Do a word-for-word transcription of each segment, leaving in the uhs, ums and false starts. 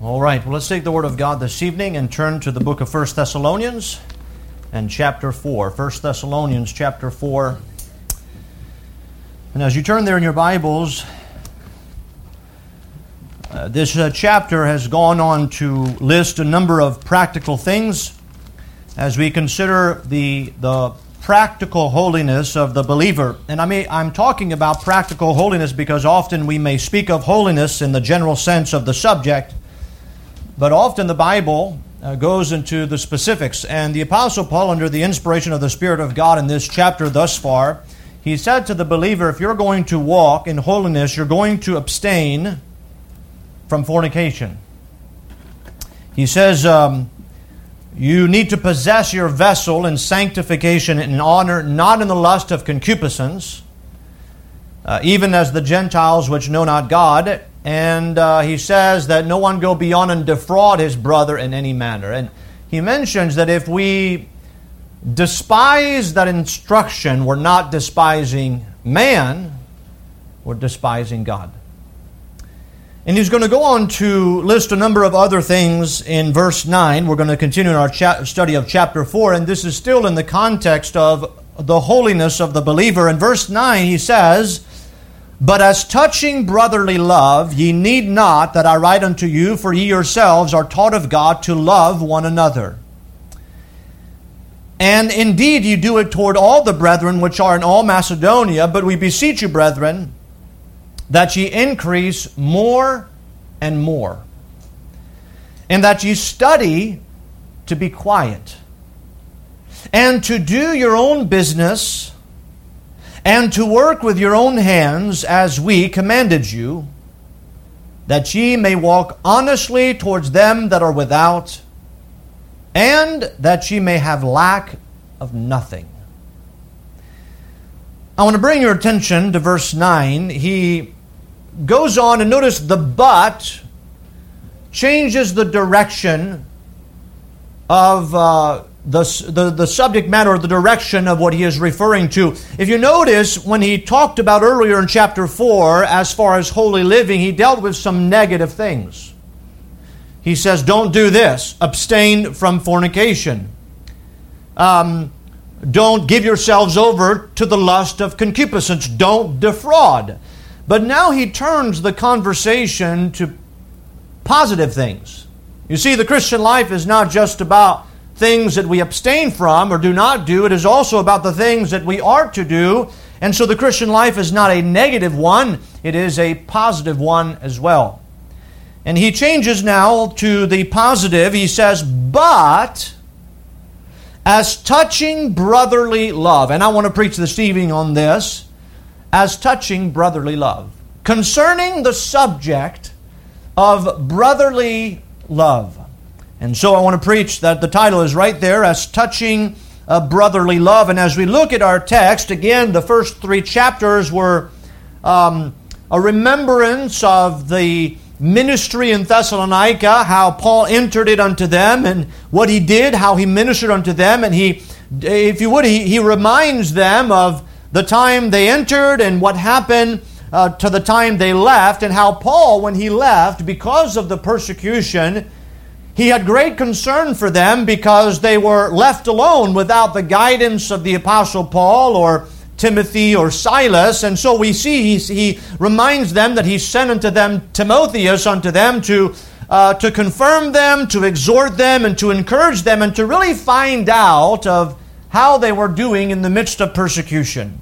All right, well, let's take the Word of God this evening and turn to the book of First Thessalonians and chapter four. First Thessalonians chapter four. And as you turn there in your Bibles, uh, this uh, chapter has gone on to list a number of practical things as we consider the the practical holiness of the believer. And I mean, I'm talking about practical holiness because often we may speak of holiness in the general sense of the subject, but often the Bible uh, goes into the specifics. And the Apostle Paul, under the inspiration of the Spirit of God in this chapter thus far, he said to the believer, if you're going to walk in holiness, you're going to abstain from fornication. He says, um, you need to possess your vessel in sanctification and honor, not in the lust of concupiscence, uh, even as the Gentiles which know not God. And uh, he says that no one go beyond and defraud his brother in any manner. And he mentions that if we despise that instruction, we're not despising man, we're despising God. And he's going to go on to list a number of other things in verse nine. We're going to continue in our cha- study of chapter four, and this is still in the context of the holiness of the believer. In verse nine, he says, but as touching brotherly love, ye need not that I write unto you, for ye yourselves are taught of God to love one another. And indeed ye do it toward all the brethren which are in all Macedonia, but we beseech you, brethren, that ye increase more and more, and that ye study to be quiet, and to do your own business, and to work with your own hands as we commanded you, that ye may walk honestly towards them that are without, and that ye may have lack of nothing. I want to bring your attention to verse nine. He goes on, and notice the but changes the direction of uh, The, the, the subject matter or the direction of what he is referring to. If you notice, when he talked about earlier in chapter four, as far as holy living, he dealt with some negative things. He says, don't do this. Abstain from fornication. Um, don't give yourselves over to the lust of concupiscence. Don't defraud. But now he turns the conversation to positive things. You see, the Christian life is not just about things that we abstain from or do not do. It is also about the things that we are to do. And so the Christian life is not a negative one. It is a positive one as well. And he changes now to the positive. He says, but as touching brotherly love. And I want to preach this evening on this. As touching brotherly love. Concerning the subject of brotherly love. And so I want to preach that the title is right there, as touching uh, brotherly love. And as we look at our text, again, the first three chapters were um, a remembrance of the ministry in Thessalonica, how Paul entered it unto them, and what he did, how he ministered unto them. And he, if you would, he, he reminds them of the time they entered and what happened uh, to the time they left, and how Paul, when he left, because of the persecution, he had great concern for them because they were left alone without the guidance of the Apostle Paul or Timothy or Silas. And so we see he, he reminds them that he sent unto them Timotheus unto them to, uh, to confirm them, to exhort them, and to encourage them, and to really find out of how they were doing in the midst of persecution.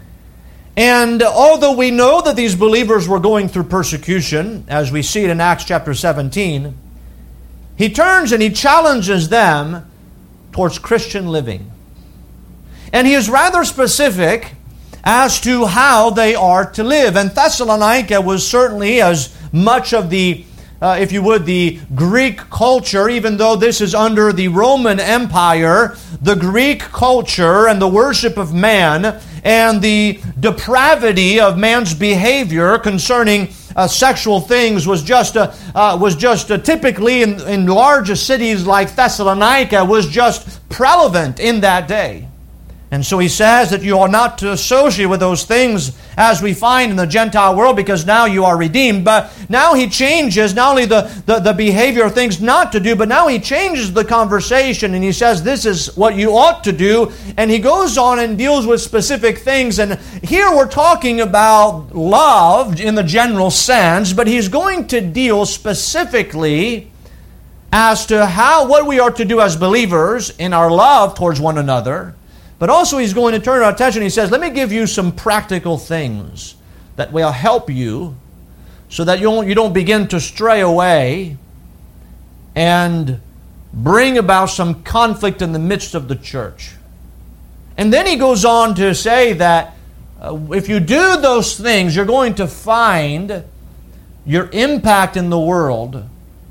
And although we know that these believers were going through persecution, as we see it in Acts chapter seventeen, he turns and he challenges them towards Christian living. And he is rather specific as to how they are to live. And Thessalonica was certainly as much of the, uh, if you would, the Greek culture, even though this is under the Roman Empire, the Greek culture and the worship of man and the depravity of man's behavior concerning Uh, sexual things was just uh, uh, was just uh, typically in, in larger cities like Thessalonica was just prevalent in that day. And so he says that you are not to associate with those things as we find in the Gentile world, because now you are redeemed. But now he changes not only the, the, the behavior of things not to do, but now he changes the conversation and he says this is what you ought to do. And he goes on and deals with specific things. And here we're talking about love in the general sense, but he's going to deal specifically as to how what we are to do as believers in our love towards one another. But also he's going to turn our attention. He says, let me give you some practical things that will help you so that you don't, you don't begin to stray away and bring about some conflict in the midst of the church. And then he goes on to say that uh, if you do those things, you're going to find your impact in the world.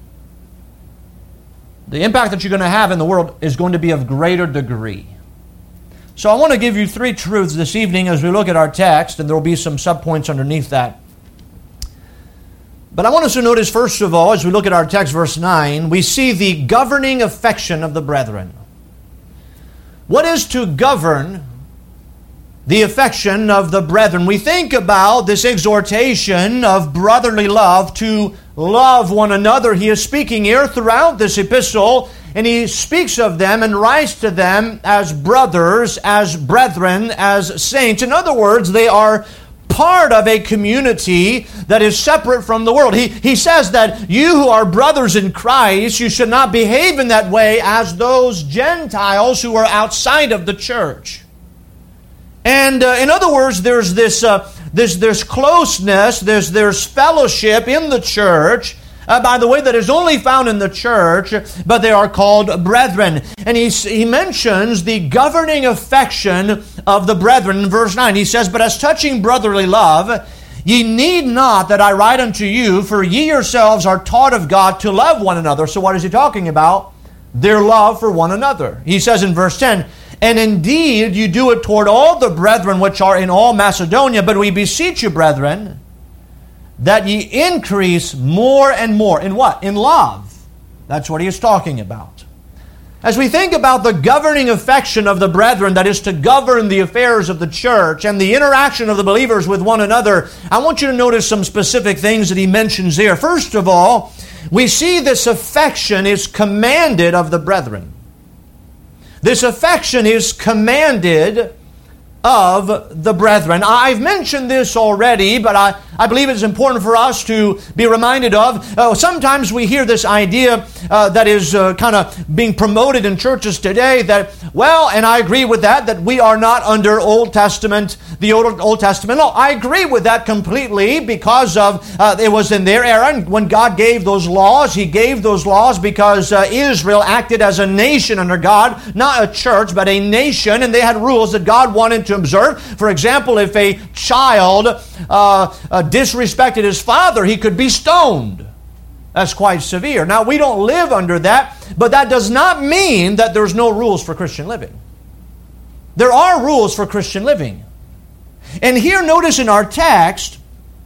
The impact that you're going to have in the world is going to be of greater degree. So I want to give you three truths this evening as we look at our text, and there will be some subpoints underneath that. But I want us to notice, first of all, as we look at our text, verse nine, we see the governing affection of the brethren. What is to govern the affection of the brethren? We think about this exhortation of brotherly love to love one another. He is speaking here throughout this epistle, and he speaks of them and writes to them as brothers, as brethren, as saints. In other words, they are part of a community that is separate from the world. He, he says that you who are brothers in Christ, you should not behave in that way as those Gentiles who are outside of the church. And uh, in other words, there's this, uh, this, there's closeness, there's, there's fellowship in the church, Uh, by the way, that is only found in the church, but they are called brethren. And he, he mentions the governing affection of the brethren in verse nine. He says, but as touching brotherly love, ye need not that I write unto you, for ye yourselves are taught of God to love one another. So what is he talking about? Their love for one another. He says in verse ten, and indeed you do it toward all the brethren which are in all Macedonia, but we beseech you, brethren, that ye increase more and more. In what? In love. That's what he is talking about. As we think about the governing affection of the brethren, that is to govern the affairs of the church and the interaction of the believers with one another, I want you to notice some specific things that he mentions here. First of all, we see this affection is commanded of the brethren. This affection is commanded of the brethren. I've mentioned this already, but I, I believe it's important for us to be reminded of. Uh, sometimes we hear this idea uh, that is uh, kind of being promoted in churches today that, well, and I agree with that, that we are not under Old Testament, the Old, Old Testament law. I agree with that completely because of, uh, it was in their era, and when God gave those laws, He gave those laws because uh, Israel acted as a nation under God, not a church, but a nation, and they had rules that God wanted to observe. For example, if a child uh, uh, disrespected his father, he could be stoned. That's quite severe. Now, we don't live under that, but that does not mean that there's no rules for Christian living. There are rules for Christian living. And here, notice in our text,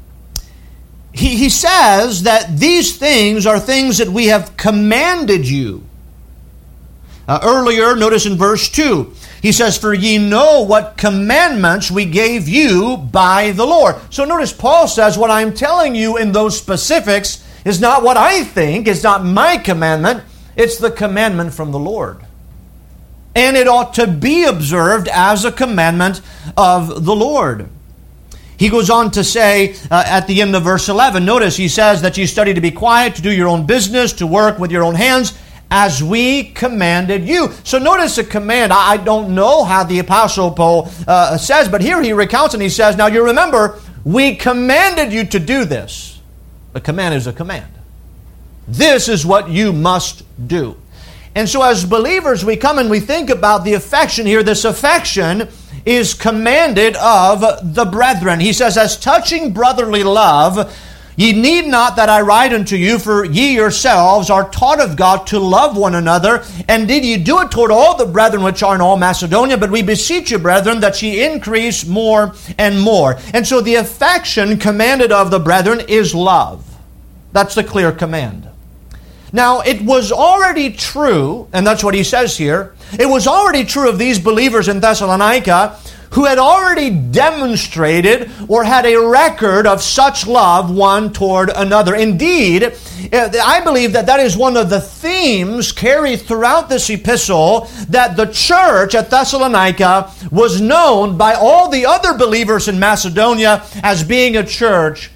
he, he says that these things are things that we have commanded you. Uh, earlier, notice in verse two, he says, for ye know what commandments we gave you by the Lord. So notice Paul says, what I'm telling you in those specifics is not what I think, it's not my commandment, it's the commandment from the Lord. And it ought to be observed as a commandment of the Lord. He goes on to say uh, at the end of verse eleven, notice he says that you study to be quiet, to do your own business, to work with your own hands, as we commanded you. So notice a command. I don't know how the Apostle Paul uh, says, but here he recounts and he says, now you remember, we commanded you to do this. A command is a command. This is what you must do. And so as believers, we come and we think about the affection here. This affection is commanded of the brethren. He says, as touching brotherly love, ye need not that I write unto you, for ye yourselves are taught of God to love one another. And did ye do it toward all the brethren which are in all Macedonia? But we beseech you, brethren, that ye increase more and more. And so the affection commanded of the brethren is love. That's the clear command. Now, it was already true, and that's what he says here, it was already true of these believers in Thessalonica who had already demonstrated or had a record of such love one toward another. Indeed, I believe that that is one of the themes carried throughout this epistle, that the church at Thessalonica was known by all the other believers in Macedonia as being a church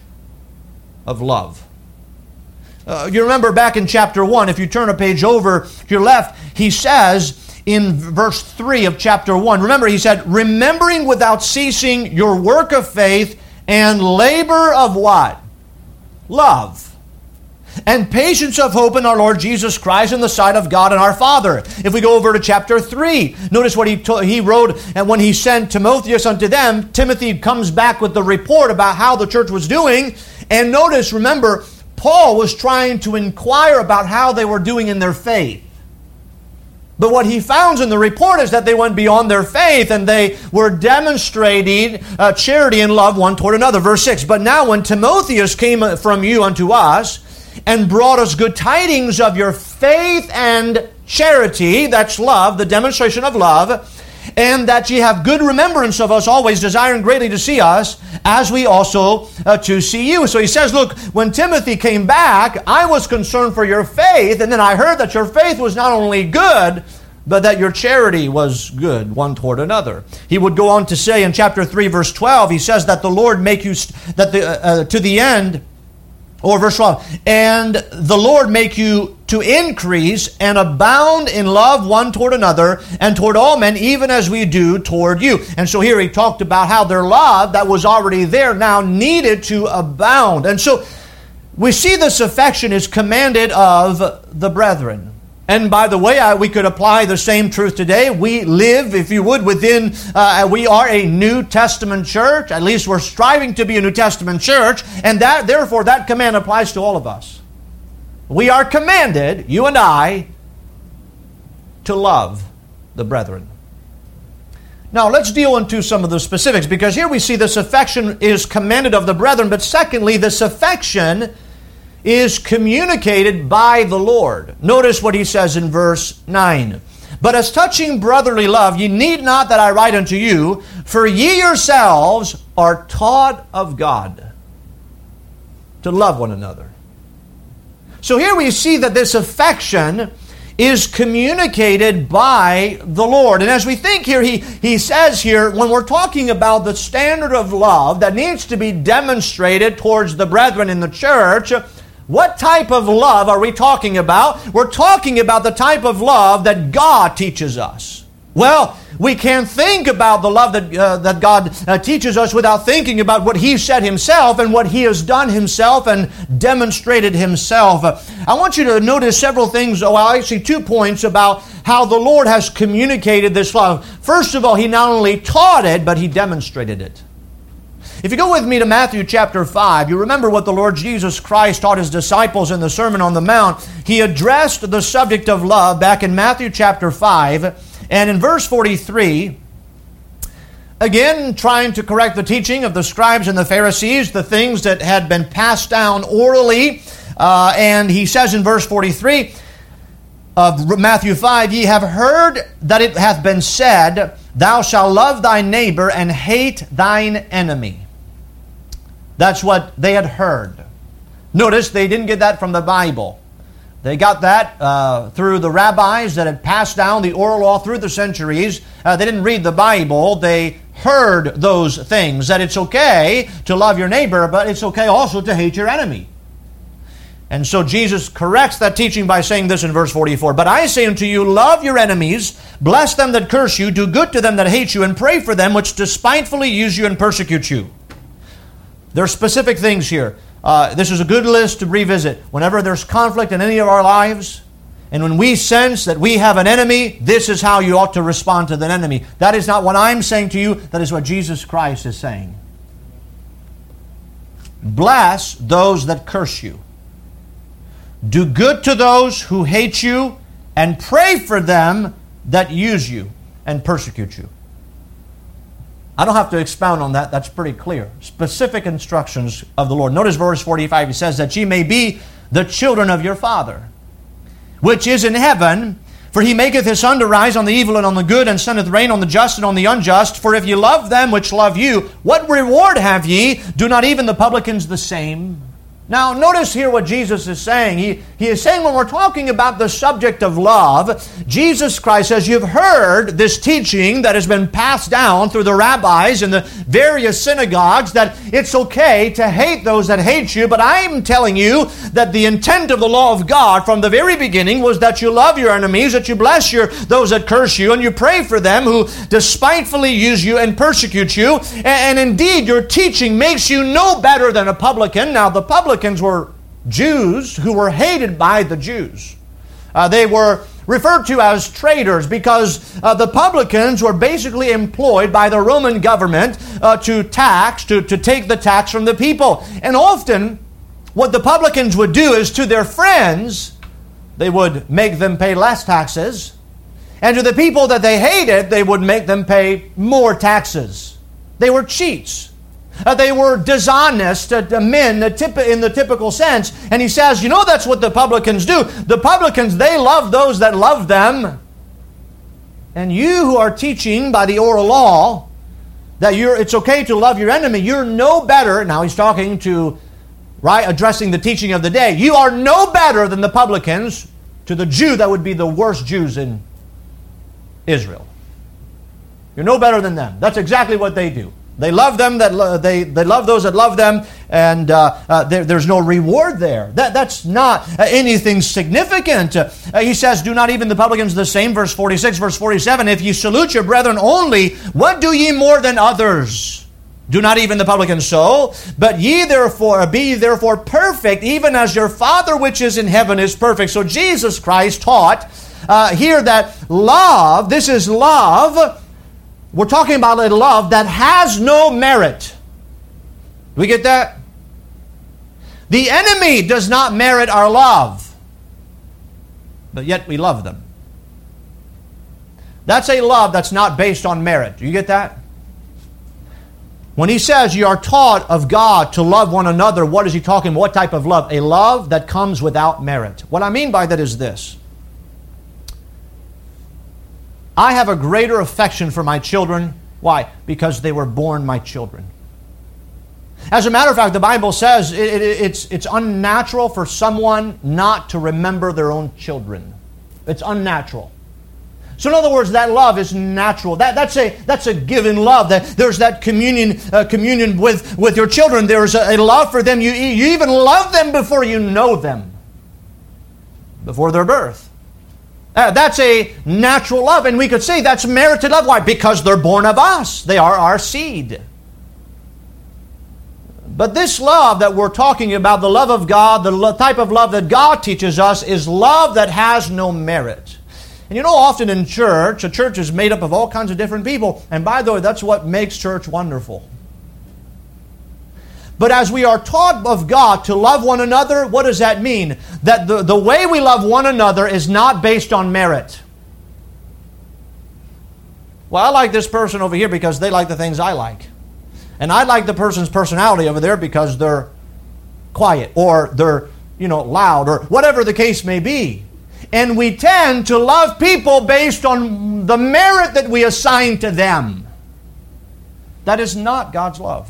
of love. Uh, you remember back in chapter one, if you turn a page over to your left, he says in verse three of chapter one, remember he said, remembering without ceasing your work of faith and labor of what? Love. And patience of hope in our Lord Jesus Christ in the sight of God and our Father. If we go over to chapter three, notice what he to- he wrote, and when he sent Timotheus unto them, Timothy comes back with the report about how the church was doing. And notice, remember, Paul was trying to inquire about how they were doing in their faith. But what he found in the report is that they went beyond their faith and they were demonstrating uh, charity and love one toward another. Verse six, but now when Timotheus came from you unto us and brought us good tidings of your faith and charity, that's love, the demonstration of love, and that ye have good remembrance of us always, desiring greatly to see us, as we also uh, to see you. So he says, look, when Timothy came back, I was concerned for your faith, and then I heard that your faith was not only good, but that your charity was good one toward another. He would go on to say in chapter three, verse twelve, he says that the Lord make you, st- that the uh, to the end, or verse twelve, and the Lord make you to increase and abound in love one toward another and toward all men, even as we do toward you. And so here he talked about how their love that was already there now needed to abound. And so we see this affection is commanded of the brethren. And by the way, I, we could apply the same truth today. We live, if you would, within, uh, we are a New Testament church. At least we're striving to be a New Testament church. And that, therefore, that command applies to all of us. We are commanded, you and I, to love the brethren. Now, let's deal into some of the specifics, because here we see this affection is commanded of the brethren, but secondly, this affection is communicated by the Lord. Notice what he says in verse nine. But as touching brotherly love, ye need not that I write unto you, for ye yourselves are taught of God to love one another. So here we see that this affection is communicated by the Lord. And as we think here, he, he says here, when we're talking about the standard of love that needs to be demonstrated towards the brethren in the church, what type of love are we talking about? We're talking about the type of love that God teaches us. Well, we can't think about the love that uh, that God uh, teaches us without thinking about what He said Himself and what He has done Himself and demonstrated Himself. Uh, I want you to notice several things, well, actually two points about how the Lord has communicated this love. First of all, He not only taught it, but He demonstrated it. If you go with me to Matthew chapter five, you remember what the Lord Jesus Christ taught His disciples in the Sermon on the Mount. He addressed the subject of love back in Matthew chapter five. And in verse forty-three, again, trying to correct the teaching of the scribes and the Pharisees, the things that had been passed down orally. Uh, and he says in verse forty-three of Matthew five, ye have heard that it hath been said, thou shalt love thy neighbor and hate thine enemy. That's what they had heard. Notice they didn't get that from the Bible. They got that uh, through the rabbis that had passed down the oral law through the centuries. Uh, they didn't read the Bible. They heard those things, that it's okay to love your neighbor, but it's okay also to hate your enemy. And so Jesus corrects that teaching by saying this in verse forty-four. But I say unto you, love your enemies, bless them that curse you, do good to them that hate you, and pray for them which despitefully use you and persecute you. There are specific things here. Uh, this is a good list to revisit. Whenever there's conflict in any of our lives, and when we sense that we have an enemy, this is how you ought to respond to that enemy. That is not what I'm saying to you. That is what Jesus Christ is saying. Bless those that curse you. Do good to those who hate you, and pray for them that use you and persecute you. I don't have to expound on that. That's pretty clear. Specific instructions of the Lord. Notice verse forty-five. He says that ye may be the children of your Father. which is in heaven. For he maketh his sun to rise on the evil and on the good, and sendeth rain on the just and on the unjust. For if ye love them which love you, what reward have ye? Do not even the publicans the same? Now, notice here what Jesus is saying. He, he is saying when we're talking about the subject of love, Jesus Christ says, you've heard this teaching that has been passed down through the rabbis and the various synagogues that it's okay to hate those that hate you, but I'm telling you that the intent of the law of God from the very beginning was that you love your enemies, that you bless your those that curse you, and you pray for them who despitefully use you and persecute you. And, and indeed, your teaching makes you no better than a publican. Now, the publican were Jews who were hated by the Jews. Uh, they were referred to as traitors because uh, the publicans were basically employed by the Roman government uh, to tax, to, to take the tax from the people. And often, what the publicans would do is to their friends, they would make them pay less taxes. And to the people that they hated, they would make them pay more taxes. They were cheats. Uh, they were dishonest uh, men uh, tip- in the typical sense. And he says, you know, that's what the publicans do. The publicans, they love those that love them. And you who are teaching by the oral law that you're, it's okay to love your enemy, you're no better. Now he's talking to, right, addressing the teaching of the day. You are no better than the publicans to the Jew that would be the worst Jews in Israel. You're no better than them. That's exactly what they do. They love them. That lo- they they love those that love them, and uh, uh, there, there's no reward there. That that's not uh, anything significant. Uh, he says, "Do not even the publicans the same." Verse forty-six, verse forty-seven. If ye salute your brethren only, what do ye more than others? Do not even the publicans so, but ye therefore be ye therefore perfect, even as your Father which is in heaven is perfect. So Jesus Christ taught uh, here that love. This is love. We're talking about a love that has no merit. Do we get that? The enemy does not merit our love, but yet we love them. That's a love that's not based on merit. Do you get that? When he says you are taught of God to love one another, what is he talking about? What type of love? A love that comes without merit. What I mean by that is this. I have a greater affection for my children. Why? Because they were born my children. As a matter of fact, the Bible says it, it, it's, it's unnatural for someone not to remember their own children. It's unnatural. So in other words, that love is natural. That, that's a that's a given love. That there's that communion uh, communion with, with your children. There's a, a love for them. You, you even love them before you know them. Before their birth. Uh, that's a natural love, and we could say that's merited love. Why? Because they're born of us. They are our seed. But this love that we're talking about, the love of God, the lo- type of love that God teaches us, is love that has no merit. And you know, often in church, a church is made up of all kinds of different people. And by the way, that's what makes church wonderful. But as we are taught of God to love one another, what does that mean? That the, the way we love one another is not based on merit. Well, I like this person over here because they like the things I like. And I like the person's personality over there because they're quiet or they're, you know, loud or whatever the case may be. And we tend to love people based on the merit that we assign to them. That is not God's love.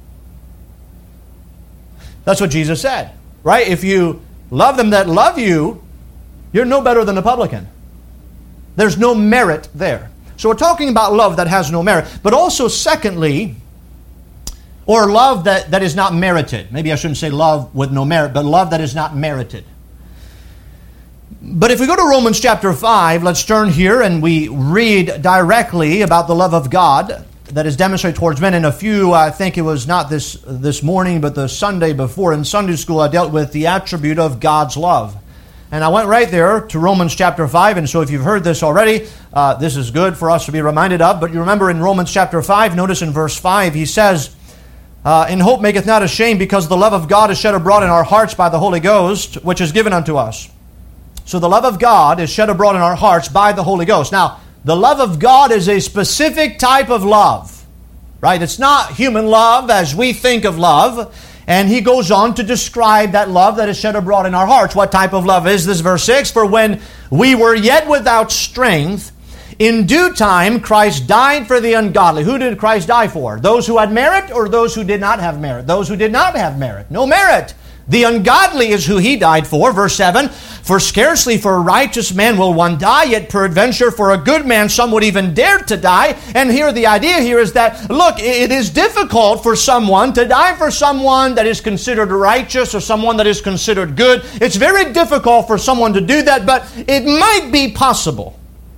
That's what Jesus said, right? If you love them that love you, you're no better than a publican. There's no merit there. So we're talking about love that has no merit. But also, secondly, or love that, that is not merited. Maybe I shouldn't say love with no merit, but love that is not merited. But if we go to Romans chapter five, let's turn here and we read directly about the love of God that is demonstrated towards men. In a few, I think it was not this this morning, but the Sunday before in Sunday school, I dealt with the attribute of God's love. And I went right there to Romans chapter five, and so if you've heard this already, uh, this is good for us to be reminded of. But you remember in Romans chapter five, notice in verse five, he says, uh, in hope maketh not ashamed, because the love of God is shed abroad in our hearts by the Holy Ghost, which is given unto us. So the love of God is shed abroad in our hearts by the Holy Ghost. Now, the love of God is a specific type of love, right? It's not human love as we think of love. And he goes on to describe that love that is shed abroad in our hearts. What type of love is this? Verse six, for when we were yet without strength, in due time Christ died for the ungodly. Who did Christ die for? Those who had merit or those who did not have merit? Those who did not have merit. No merit. The ungodly is who he died for. Verse seven, for scarcely for a righteous man will one die, yet peradventure for a good man some would even dare to die. And here the idea here is that, look, it is difficult for someone to die for someone that is considered righteous or someone that is considered good. It's very difficult for someone to do that, but it might be possible.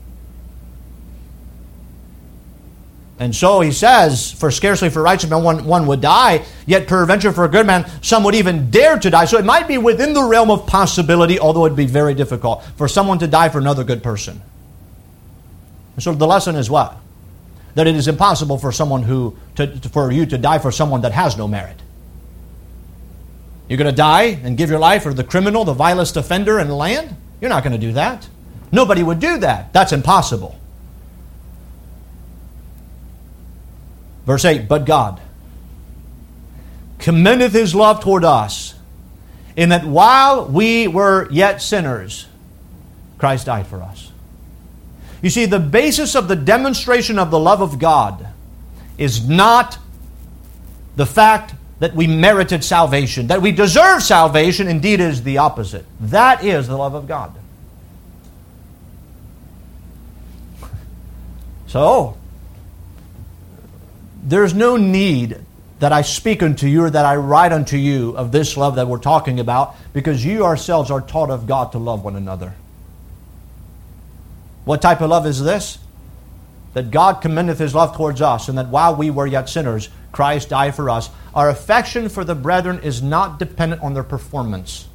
And so he says, for scarcely for a righteous man one, one would die, yet peradventure for a good man some would even dare to die. So it might be within the realm of possibility, although it would be very difficult for someone to die for another good person. And so the lesson is what? That it is impossible for someone who, to, for you to die for someone that has no merit. You're going to die and give your life for the criminal, the vilest offender in the land? You're not going to do that. Nobody would do that. That's impossible. Verse eight, but God commendeth his love toward us, in that while we were yet sinners, Christ died for us. You see, the basis of the demonstration of the love of God is not the fact that we merited salvation, that we deserve salvation. Indeed, it is the opposite. That is the love of God. So, there's no need that I speak unto you or that I write unto you of this love that we're talking about, because you yourselves are taught of God to love one another. What type of love is this? That God commendeth his love towards us, and that while we were yet sinners, Christ died for us. Our affection for the brethren is not dependent on their performance.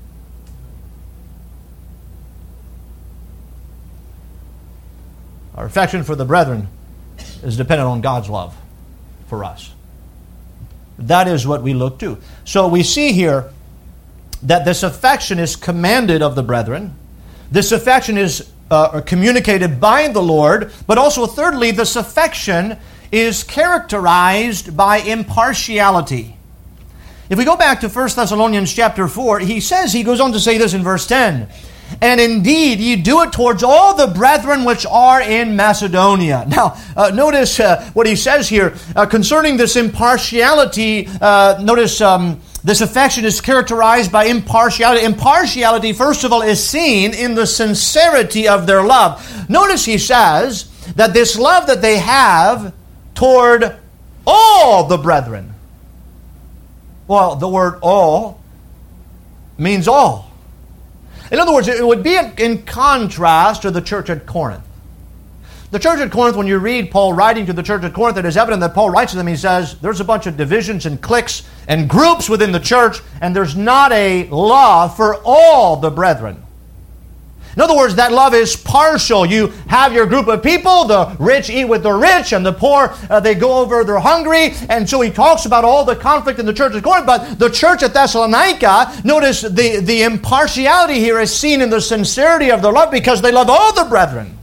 Our affection for the brethren is dependent on God's love for us. That is what we look to. So we see here that this affection is commanded of the brethren. This affection is uh, communicated by the Lord. But also, thirdly, this affection is characterized by impartiality. If we go back to First Thessalonians chapter four, he says, he goes on to say this in verse ten, and indeed, ye do it towards all the brethren which are in Macedonia. Now, uh, notice uh, what he says here uh, concerning this impartiality. Uh, notice um, this affection is characterized by impartiality. Impartiality, first of all, is seen in the sincerity of their love. Notice he says that this love that they have toward all the brethren. Well, the word all means all. In other words, it would be in contrast to the church at Corinth. The church at Corinth, when you read Paul writing to the church at Corinth, it is evident that Paul writes to them, he says, there's a bunch of divisions and cliques and groups within the church, and there's not a love for all the brethren. In other words, that love is partial. You have your group of people, the rich eat with the rich, and the poor, uh, they go over, they're hungry. And so he talks about all the conflict in the church at Corinth. But the church at Thessalonica, notice the, the impartiality here is seen in the sincerity of their love, because they love all the brethren.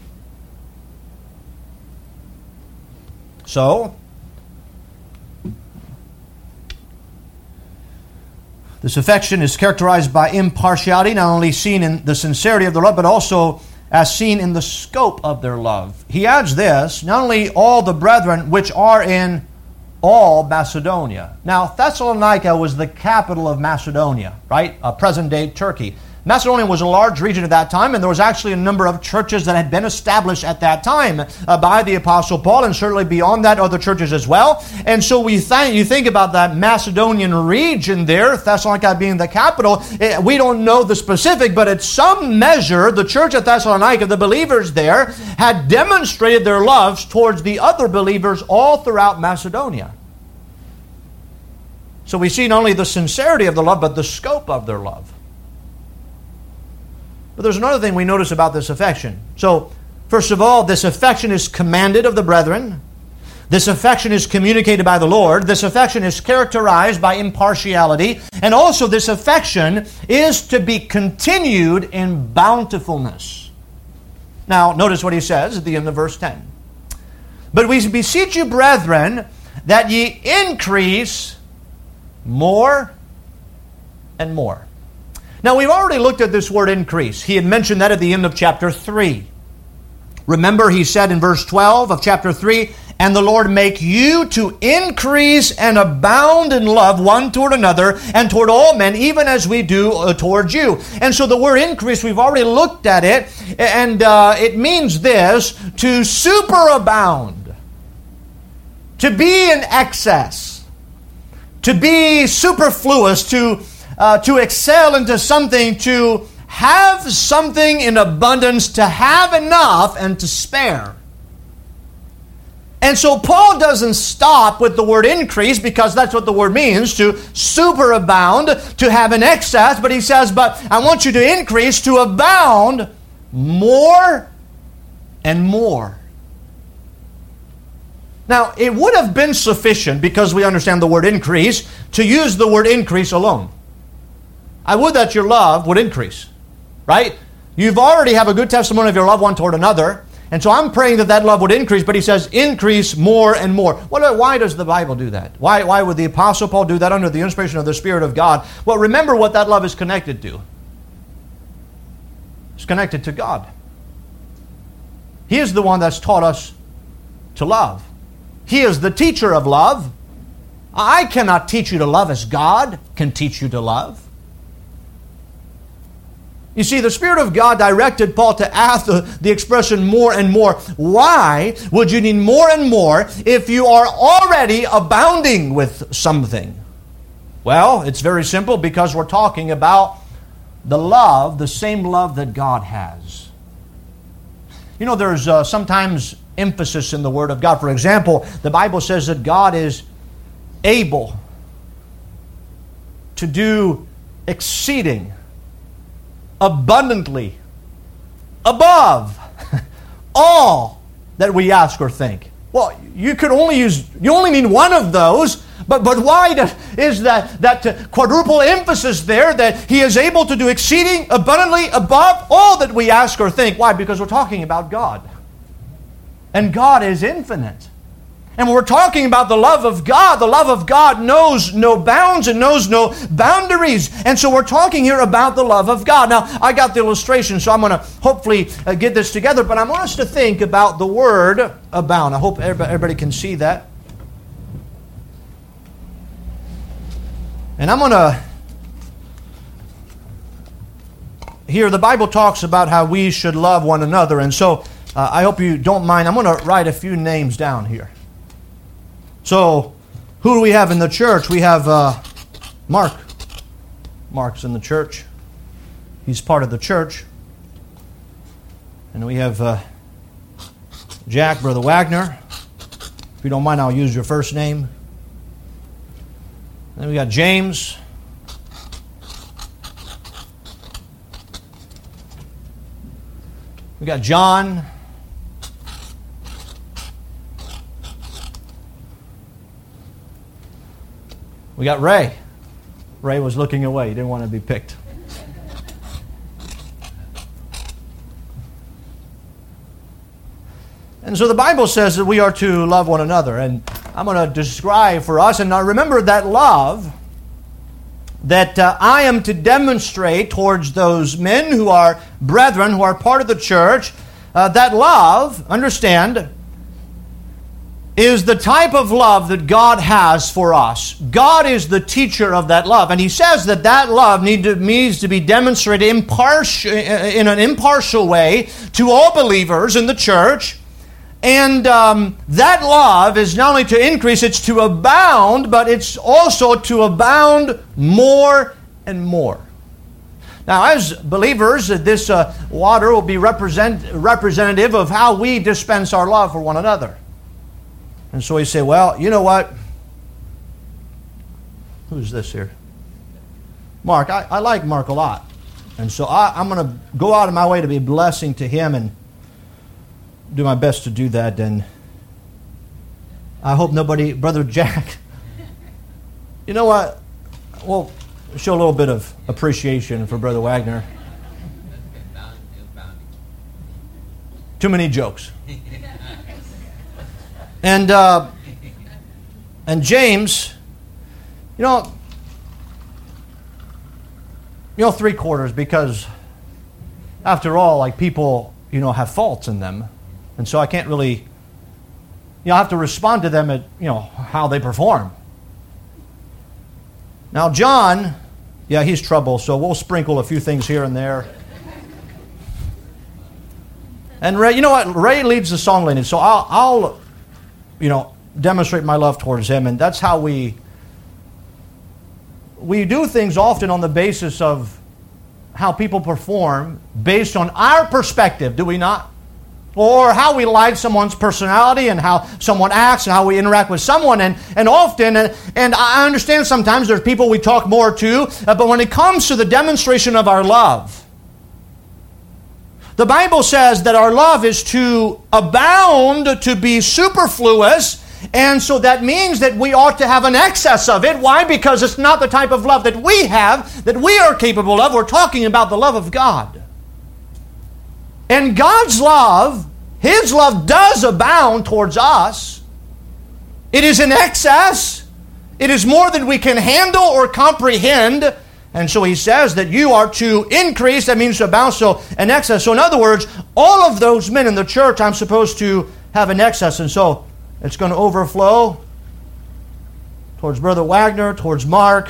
So, this affection is characterized by impartiality, not only seen in the sincerity of their love, but also as seen in the scope of their love. He adds this, not only all the brethren which are in all Macedonia. Now, Thessalonica was the capital of Macedonia, right? Uh, present-day Turkey. Macedonia was a large region at that time, and there was actually a number of churches that had been established at that time uh, by the Apostle Paul, and certainly beyond that, other churches as well. And so we th- you think about that Macedonian region there, Thessalonica being the capital. It, we don't know the specific, but at some measure, the church at Thessalonica, the believers there, had demonstrated their loves towards the other believers all throughout Macedonia. So we see not only the sincerity of the love, but the scope of their love. But there's another thing we notice about this affection. So, first of all, this affection is commanded of the brethren. This affection is communicated by the Lord. This affection is characterized by impartiality. And also, this affection is to be continued in bountifulness. Now, notice what he says at the end of verse ten. But we beseech you, brethren, that ye increase more and more. Now, we've already looked at this word increase. He had mentioned that at the end of chapter three. Remember, he said in verse twelve of chapter three, "And the Lord make you to increase and abound in love one toward another and toward all men, even as we do uh, towards you." And so the word increase, we've already looked at it, and uh, it means this: to superabound, to be in excess, to be superfluous, to uh, to excel into something, to have something in abundance, to have enough and to spare. And so Paul doesn't stop with the word increase, because that's what the word means, to superabound, to have an excess. But he says, but I want you to increase, to abound more and more. Now, it would have been sufficient, because we understand the word increase, to use the word increase alone. I would that your love would increase, right? You've already have a good testimony of your love one toward another. And so I'm praying that that love would increase, but he says increase more and more. What, why does the Bible do that? Why, why would the Apostle Paul do that under the inspiration of the Spirit of God? Well, remember what that love is connected to. It's connected to God. He is the one that's taught us to love. He is the teacher of love. I cannot teach you to love as God can teach you to love. You see, the Spirit of God directed Paul to ask the, the expression more and more. Why would you need more and more if you are already abounding with something? Well, it's very simple, because we're talking about the love, the same love that God has. You know, there's uh, sometimes emphasis in the Word of God. For example, the Bible says that God is able to do exceeding abundantly above all that we ask or think. Well, you could only use, you only need one of those, but but why does, is that, that quadruple emphasis there, that He is able to do exceeding abundantly above all that we ask or think? Why? Because we're talking about God. And God is infinite. And when we're talking about the love of God, the love of God knows no bounds and knows no boundaries. And so we're talking here about the love of God. Now, I got the illustration, so I'm going to hopefully uh, get this together. But I want us to think about the word abound. I hope everybody, everybody can see that. And I'm going to... Here, the Bible talks about how we should love one another. And so uh, I hope you don't mind. I'm going to write a few names down here. So, who do we have in the church? We have uh, Mark. Mark's in the church. He's part of the church. And we have uh, Jack, Brother Wagner. If you don't mind, I'll use your first name. Then we got James. We got John. We got Ray. Ray was looking away. He didn't want to be picked. And so the Bible says that we are to love one another. And I'm going to describe for us. And now remember that love that uh, I am to demonstrate towards those men who are brethren, who are part of the church. Uh, that love, understand, is the type of love that God has for us. God is the teacher of that love. And He says that that love need to, needs to be demonstrated impartial, in an impartial way to all believers in the church. And um, that love is not only to increase, it's to abound, but it's also to abound more and more. Now, as believers, this uh, water will be represent, representative of how we dispense our love for one another. And so he said, well, you know what? Who's this here? Mark. I, I like Mark a lot. And so I, I'm going to go out of my way to be a blessing to him and do my best to do that. And I hope nobody, Brother Jack, you know what? We'll show a little bit of appreciation for Brother Wagner. Too many jokes. And uh, and James, you know, You know, three quarters, because after all, like people, you know, have faults in them. And so I can't really, you know, I have to respond to them at, you know, how they perform. Now, John, yeah, he's trouble, so we'll sprinkle a few things here and there. And Ray, you know what? Ray leads the song lineage, so I'll, I'll, you know, demonstrate my love towards him, and that's how we, we do things often on the basis of how people perform based on our perspective, do we not? Or how we like someone's personality and how someone acts and how we interact with someone. And, and often, and, and I understand sometimes there's people we talk more to, uh, but when it comes to the demonstration of our love, the Bible says that our love is to abound, to be superfluous, and so that means that we ought to have an excess of it. Why? Because it's not the type of love that we have, that we are capable of. We're talking about the love of God. And God's love, His love does abound towards us. It is in excess. It is more than we can handle or comprehend. And so He says that you are to increase, that means to abound, so an excess. So in other words, all of those men in the church I'm supposed to have an excess. And so it's going to overflow towards Brother Wagner, towards Mark,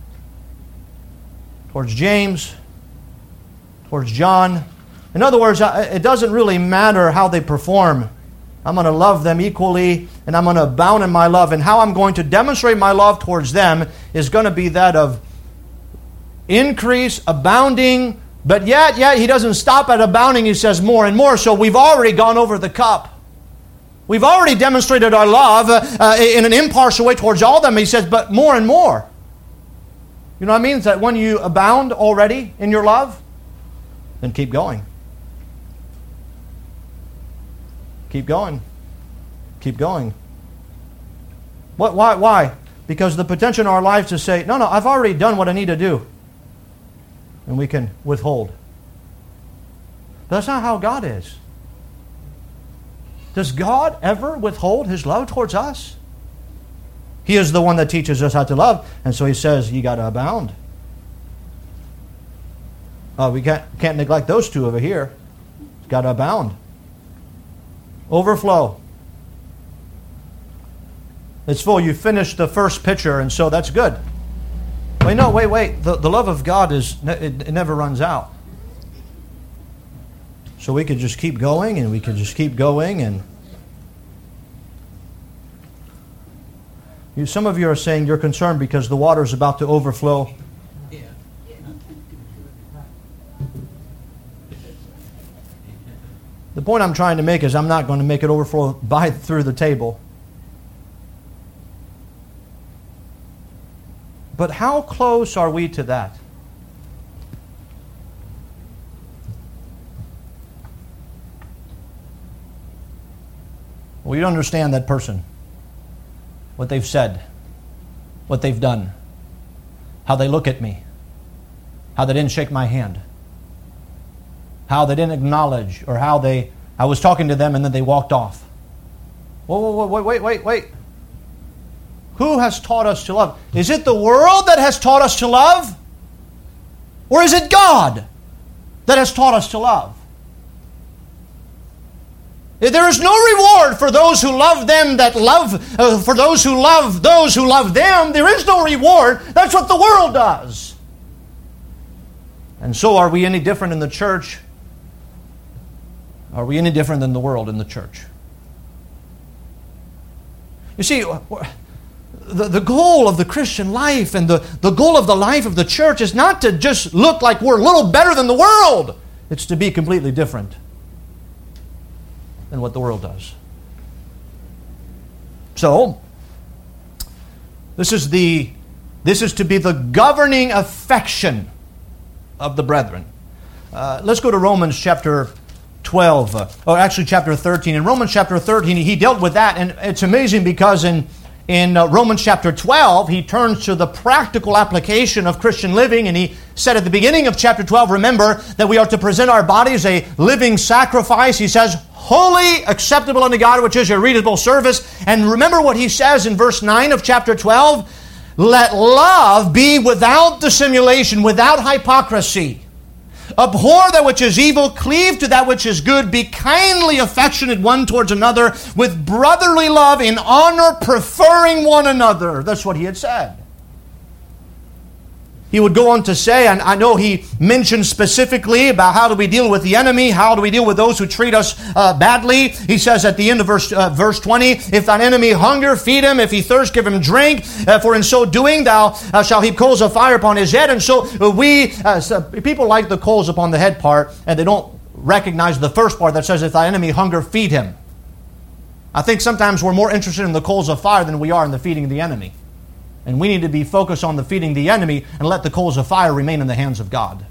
towards James, towards John. In other words, it doesn't really matter how they perform. I'm going to love them equally, and I'm going to abound in my love. And how I'm going to demonstrate my love towards them is going to be that of increase, abounding, but yet, yet he doesn't stop at abounding. He says more and more. So we've already gone over the cup. We've already demonstrated our love uh, in an impartial way towards all of them. He says, but more and more. You know what I mean? Is that when you abound already in your love, then keep going. Keep going. Keep going. What? Why? Why? Because the potential in our lives to say, no, no, I've already done what I need to do. And we can withhold. But that's not how God is. Does God ever withhold His love towards us? He is the one that teaches us how to love. And so He says, you got to abound. Uh, we can't, can't neglect those two over here. Got to abound. Overflow. It's full. You finished the first pitcher, and so that's good. Wait, no, wait, wait. The, the love of God is it, it never runs out. So we could just keep going, and we could just keep going, and you, some of you are saying you're concerned because the water is about to overflow. The point I'm trying to make is I'm not going to make it overflow by through the table. But how close are we to that? Well, you understand that person, what they've said, what they've done, how they look at me, how they didn't shake my hand, how they didn't acknowledge, or how they, I was talking to them and then they walked off. Whoa, whoa, whoa, wait, wait, wait. Who has taught us to love? Is it the world that has taught us to love? Or is it God that has taught us to love? There is no reward for those who love them that love, uh, for those who love those who love them. There is no reward. That's what the world does. And so are we any different in the church? Are we any different than the world in the church? You see, the, the goal of the Christian life and the, the goal of the life of the church is not to just look like we're a little better than the world. It's to be completely different than what the world does. So, this is the this is to be the governing affection of the brethren. Uh, let's go to Romans chapter twelve, uh, or actually chapter thirteen. In Romans chapter thirteen, he dealt with that, and it's amazing because in in uh, Romans chapter twelve, he turns to the practical application of Christian living, and he said at the beginning of chapter twelve, remember that we are to present our bodies a living sacrifice. He says, holy, acceptable unto God, which is your reasonable service. And remember what he says in verse nine of chapter twelve, let love be without dissimulation, without hypocrisy. Abhor that which is evil, cleave to that which is good, be kindly affectionate one towards another, with brotherly love, in honor, preferring one another. That's what he had said. He would go on to say, and I know he mentioned specifically about how do we deal with the enemy, how do we deal with those who treat us uh, badly. He says at the end of verse uh, verse twenty, if thine enemy hunger, feed him. If he thirst, give him drink. Uh, for in so doing, thou uh, shalt heap coals of fire upon his head. And so uh, we, uh, so people like the coals upon the head part, and they don't recognize the first part that says, if thy enemy hunger, feed him. I think sometimes we're more interested in the coals of fire than we are in the feeding of the enemy. And we need to be focused on the feeding the enemy and let the coals of fire remain in the hands of God.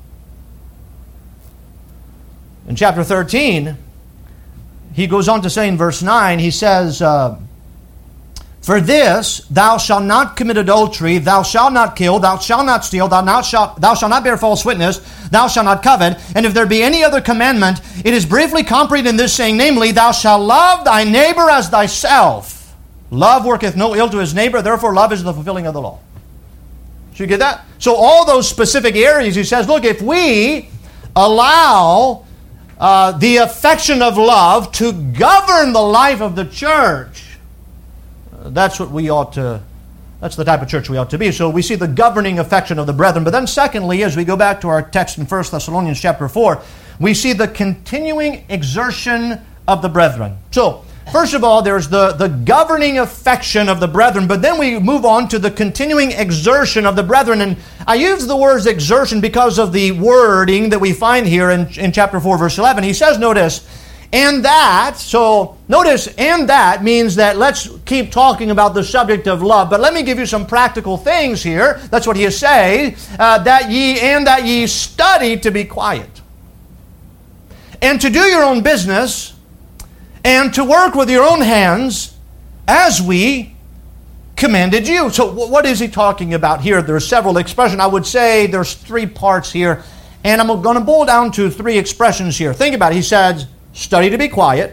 In chapter thirteen, he goes on to say in verse nine, he says, uh, for this, thou shalt not commit adultery, thou shalt not kill, thou shalt not steal, thou, not shalt, thou shalt not bear false witness, thou shalt not covet. And if there be any other commandment, it is briefly comprehended in this saying, namely, thou shalt love thy neighbor as thyself. Love worketh no ill to his neighbor, therefore love is the fulfilling of the law. So you get that? So all those specific areas, he says, look, if we allow uh, the affection of love to govern the life of the church, uh, that's what we ought to, that's the type of church we ought to be. So we see the governing affection of the brethren. But then secondly, as we go back to our text in First Thessalonians chapter four, we see the continuing exertion of the brethren. So, first of all, there's the, the governing affection of the brethren, but then we move on to the continuing exertion of the brethren. And I use the words exertion because of the wording that we find here in, in chapter four, verse eleven. He says, notice, and that, so notice, and that means that let's keep talking about the subject of love, but let me give you some practical things here. That's what he is saying, uh, that ye, and that ye study to be quiet, and to do your own business, and to work with your own hands as we commanded you. So what is he talking about here? There are several expressions. I would say there's three parts here. And I'm going to boil down to three expressions here. Think about it. He said, study to be quiet,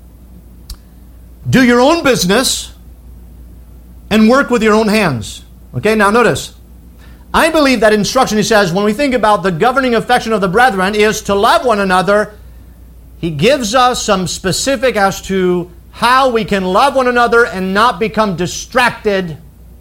do your own business, and work with your own hands. Okay, now notice. I believe that instruction, he says, when we think about the governing affection of the brethren, is to love one another. He gives us some specific as to how we can love one another and not become distracted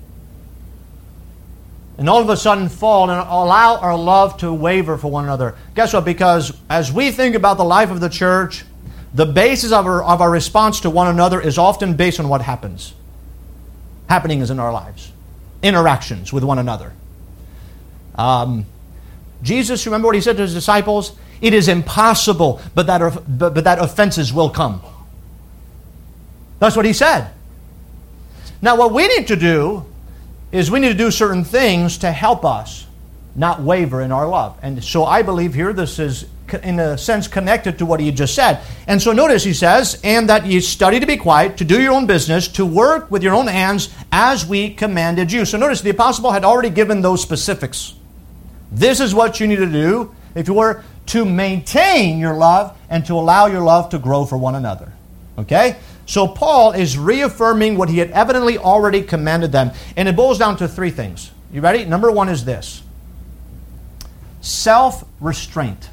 and all of a sudden fall and allow our love to waver for one another. Guess what? Because as we think about the life of the church, the basis of our, of our response to one another is often based on what happens. Happening is in our lives. Interactions with one another. Um, Jesus, remember what he said to his disciples? It is impossible, but that, but, but that offenses will come. That's what he said. Now, what we need to do is we need to do certain things to help us not waver in our love. And so I believe here this is, in a sense, connected to what he just said. And so notice he says, and that ye study to be quiet, to do your own business, to work with your own hands as we commanded you. So notice the apostle Paul had already given those specifics. This is what you need to do if you were to maintain your love and to allow your love to grow for one another. Okay? So Paul is reaffirming what he had evidently already commanded them. And it boils down to three things. You ready? Number one is this. Self-restraint.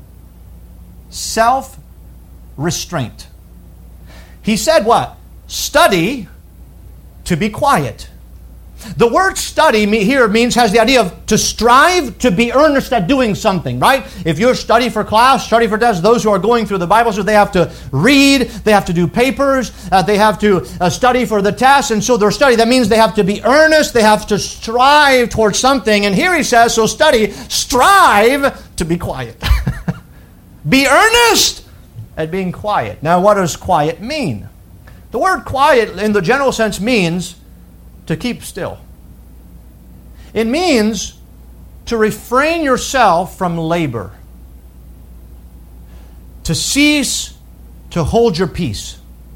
Self-restraint. He said what? Study to be quiet. The word study here means, has the idea of to strive, to be earnest at doing something, right? If you're study for class, study for test, those who are going through the Bible, so they have to read, they have to do papers, uh, they have to uh, study for the test, and so they're study. That means they have to be earnest, they have to strive towards something. And here he says, so study, strive to be quiet. Be earnest at being quiet. Now, what does quiet mean? The word quiet, in the general sense, means to keep still. It means to refrain yourself from labor. To cease to hold your peace.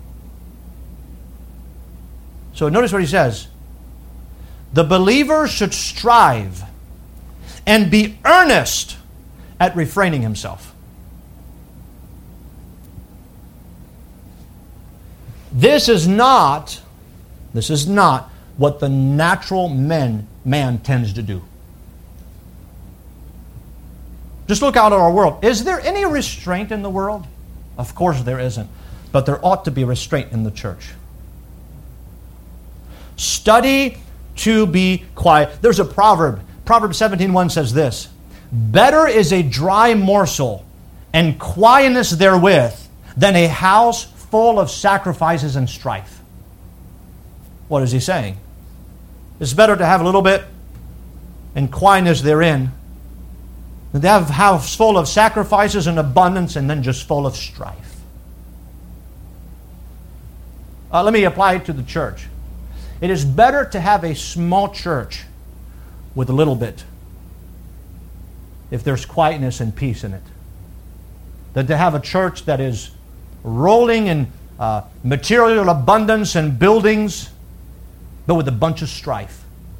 So notice what he says. The believer should strive and be earnest at refraining himself. This is not, this is not what the natural man, man tends to do. Just look out at our world. Is there any restraint in the world? Of course there isn't. But there ought to be restraint in the church. Study to be quiet. There's a proverb. Proverbs seventeen one says this: better is a dry morsel and quietness therewith than a house full of sacrifices and strife. What is he saying? It's better to have a little bit and quietness therein than to have a house full of sacrifices and abundance and then just full of strife. Uh, let me apply it to the church. It is better to have a small church with a little bit, if there's quietness and peace in it, than to have a church that is rolling in uh, material abundance and buildings, but with a bunch of strife.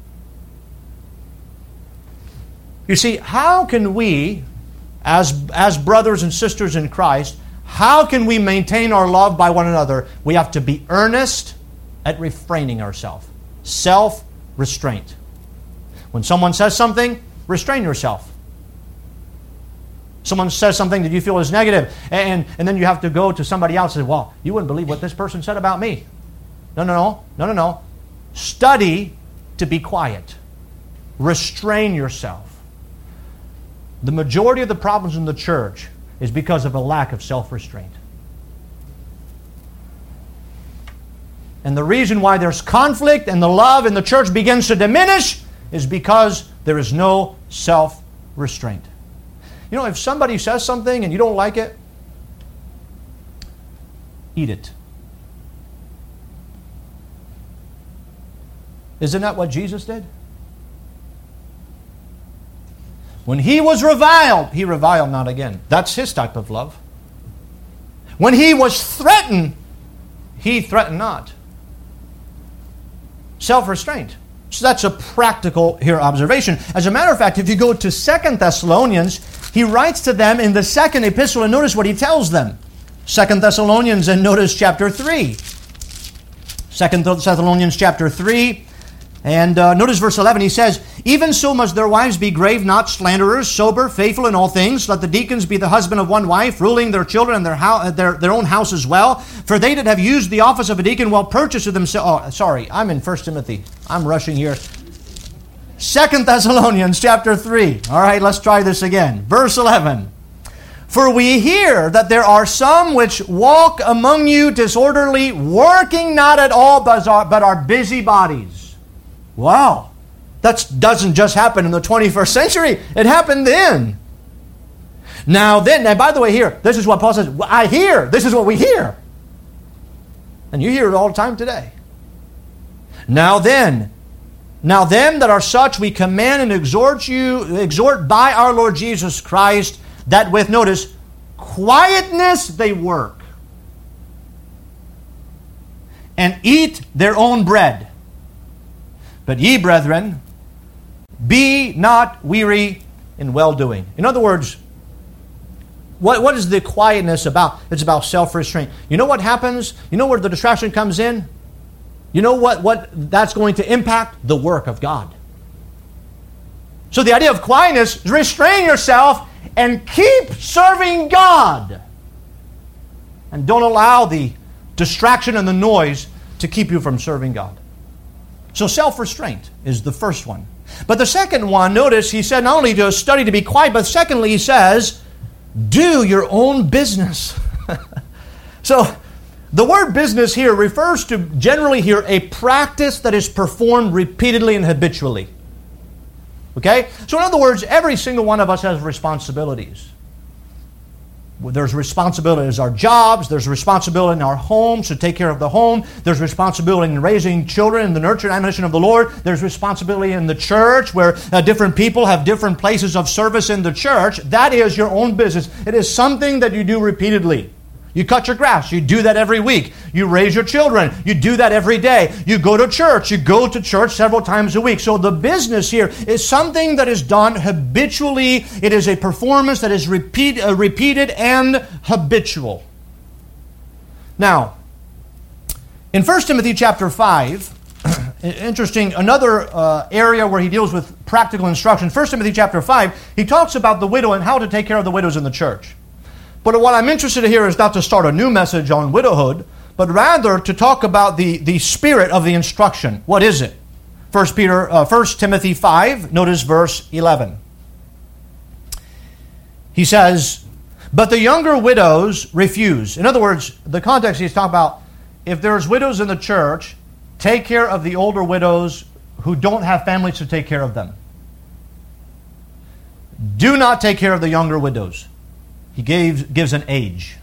You see, how can we, as, as brothers and sisters in Christ, how can we maintain our love by one another? We have to be earnest at refraining ourselves. Self-restraint. When someone says something, restrain yourself. Someone says something that you feel is negative, and, and then you have to go to somebody else and say, well, you wouldn't believe what this person said about me. No, no, no. No, no, no. Study to be quiet. Restrain yourself. The majority of the problems in the church is because of a lack of self-restraint. And the reason why there's conflict and the love in the church begins to diminish is because there is no self-restraint. You know, if somebody says something and you don't like it, eat it. Isn't that what Jesus did? When he was reviled, he reviled not again. That's his type of love. When he was threatened, he threatened not. Self-restraint. So that's a practical here observation. As a matter of fact, if you go to Second Thessalonians, he writes to them in the second epistle, and notice what he tells them. Second Thessalonians, and notice chapter three. Second Thessalonians chapter three, and uh, notice verse eleven. He says, even so must their wives be grave, not slanderers, sober, faithful in all things. Let the deacons be the husband of one wife, ruling their children and their, house, their, their own house as well. For they that have used the office of a deacon well purchased to themselves... Oh, sorry, I'm in First Timothy. I'm rushing here. Second Thessalonians chapter three. All right, let's try this again. Verse eleven. For we hear that there are some which walk among you disorderly, working not at all, but are, but are busybodies. Wow. That doesn't just happen in the twenty-first century. It happened then. Now then, and by the way here, this is what Paul says, I hear. This is what we hear. And you hear it all the time today. Now then, now them that are such we command and exhort you, exhort by our Lord Jesus Christ, that with, notice, quietness they work, and eat their own bread. But ye, brethren, be not weary in well-doing. In other words, what, what is the quietness about? It's about self-restraint. You know what happens? You know where the distraction comes in? You know what, what that's going to impact? The work of God. So the idea of quietness is restrain yourself and keep serving God. And don't allow the distraction and the noise to keep you from serving God. So self-restraint is the first one. But the second one, notice he said not only to study to be quiet, but secondly he says, do your own business. So the word business here refers to generally here a practice that is performed repeatedly and habitually. Okay? So in other words, every single one of us has responsibilities. There's responsibility in our jobs. There's responsibility in our homes to take care of the home. There's responsibility in raising children in the nurture and admonition of the Lord. There's responsibility in the church where uh, different people have different places of service in the church. That is your own business. It is something that you do repeatedly. You cut your grass. You do that every week. You raise your children. You do that every day. You go to church. You go to church several times a week. So the business here is something that is done habitually. It is a performance that is repeat, uh, repeated and habitual. Now, in First Timothy chapter five, interesting, another uh, area where he deals with practical instruction. First Timothy chapter five, he talks about the widow and how to take care of the widows in the church. But what I'm interested in here is not to start a new message on widowhood, but rather to talk about the, the spirit of the instruction. What is it? First Peter, uh, First Timothy five, notice verse eleven. He says, but the younger widows refuse. In other words, the context he's talking about, if there's widows in the church, take care of the older widows who don't have families to take care of them. Do not take care of the younger widows. He gave, gives an age.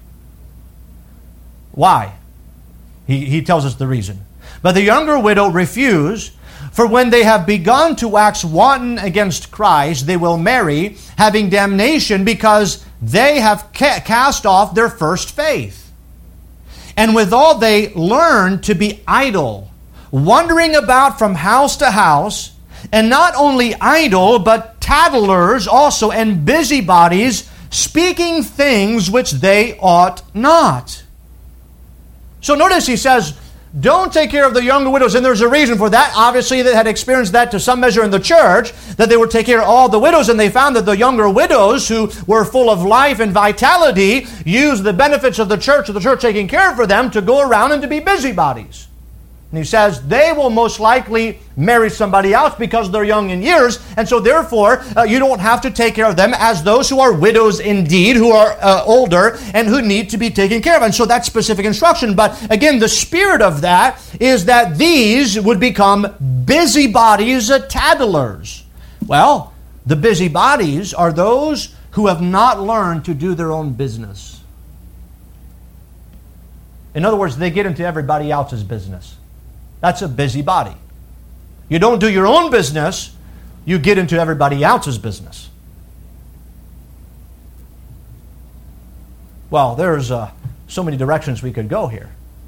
Why? He, he tells us the reason. But the younger widow refuse, for when they have begun to wax wanton against Christ, they will marry, having damnation, because they have ca- cast off their first faith. And withal they learn to be idle, wandering about from house to house, and not only idle, but tattlers also, and busybodies, speaking things which they ought not. So notice he says, don't take care of the younger widows. And there's a reason for that. Obviously, they had experienced that to some measure in the church, that they would take care of all the widows. And they found that the younger widows, who were full of life and vitality, used the benefits of the church, of the church taking care for them, to go around and to be busybodies. And he says they will most likely marry somebody else because they're young in years. And so therefore, uh, you don't have to take care of them as those who are widows indeed, who are uh, older and who need to be taken care of. And so that's specific instruction. But again, the spirit of that is that these would become busybodies, uh, tattlers. Well, the busybodies are those who have not learned to do their own business. In other words, they get into everybody else's business. That's a busybody. You don't do your own business, you get into everybody else's business. Well, there's uh, so many directions we could go here.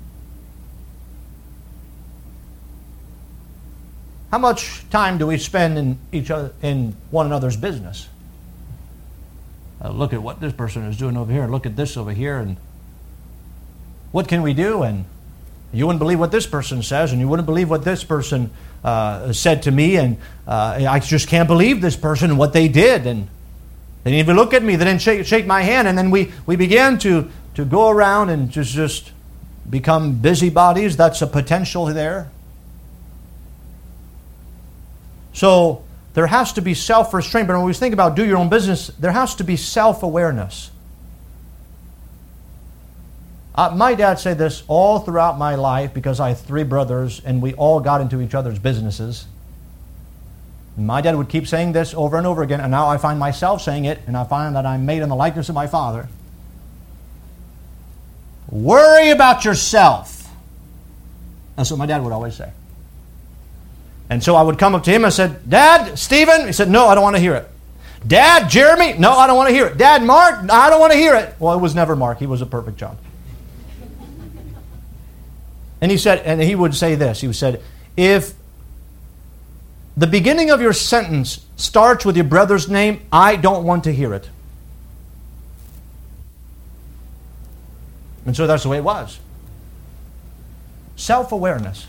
How much time do we spend in each other, in one another's business? Uh, look at what this person is doing over here, and look at this over here, and what can we do? And you wouldn't believe what this person says, and you wouldn't believe what this person uh, said to me, and uh, I just can't believe this person and what they did. And they didn't even look at me. They didn't shake, shake my hand. And then we, we began to, to go around and just, just become busybodies. That's a potential there. So there has to be self-restraint. But when we think about do your own business, there has to be self-awareness. Uh, my dad said this all throughout my life because I have three brothers and we all got into each other's businesses. My dad would keep saying this over and over again, and now I find myself saying it, and I find that I'm made in the likeness of my father. Worry about yourself. That's what my dad would always say. And so I would come up to him and I said, Dad, Stephen? He said, no, I don't want to hear it. Dad, Jeremy? No, I don't want to hear it. Dad, Mark? I don't want to hear it. Well, it was never Mark. He was a perfect child. And he said, and he would say this, he said, if the beginning of your sentence starts with your brother's name, I don't want to hear it. And so that's the way it was. Self-awareness.